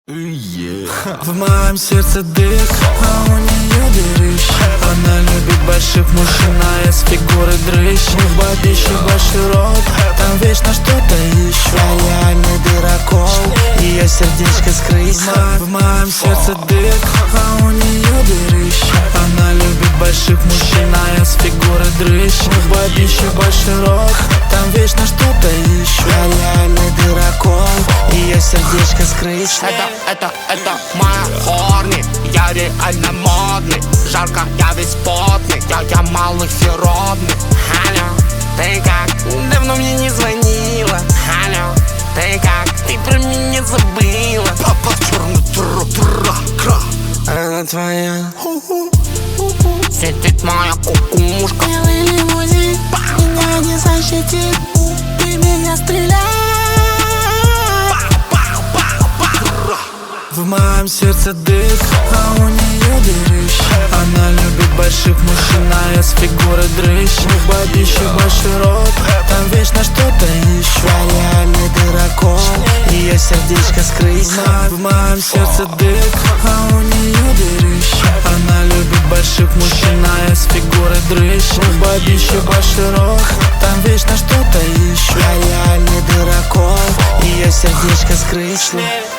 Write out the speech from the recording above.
В моем сердце дык, а у нее дырищ. Она любит больших мужчин, а я с фигурой дрыщ. В бабище большой рот, там вечно что-то ищу. Я реальный дырокол, ее сердечко с крысой. В моем сердце дык, а у нее дырищ. Она любит больших мужчин, а я с фигурой дрыщ. В бабище большой рот, там вечно что-то ищу. Я реальный дырокол, ее сердечко с крысой. Это моя хорни, я реально модный. Жарко, я весь потный, я малых и родный. Алло, ты как? Давно мне не звонила. Алло, ты как? Ты про меня забыла. Папа черный тра-тра-кра. Она твоя. Сидит моя кукушка. Белый лимузин меня не защитит. Ты меня стреляй. В моем сердце дык, а у нее дырищ. Она любит больших мужчин, а я с фигурой дрыщ. В бабище большой рот, там вечно что-то ищу. Я реальный дырокол, ее сердечко с крысой. В моем сердце дык, а у нее дырищ. Она любит больших мужчин, а я с фигурой дрыщ. В бабище большой рот, там вечно что-то ищу. Я реальный дырокол, ее сердечко с крысой.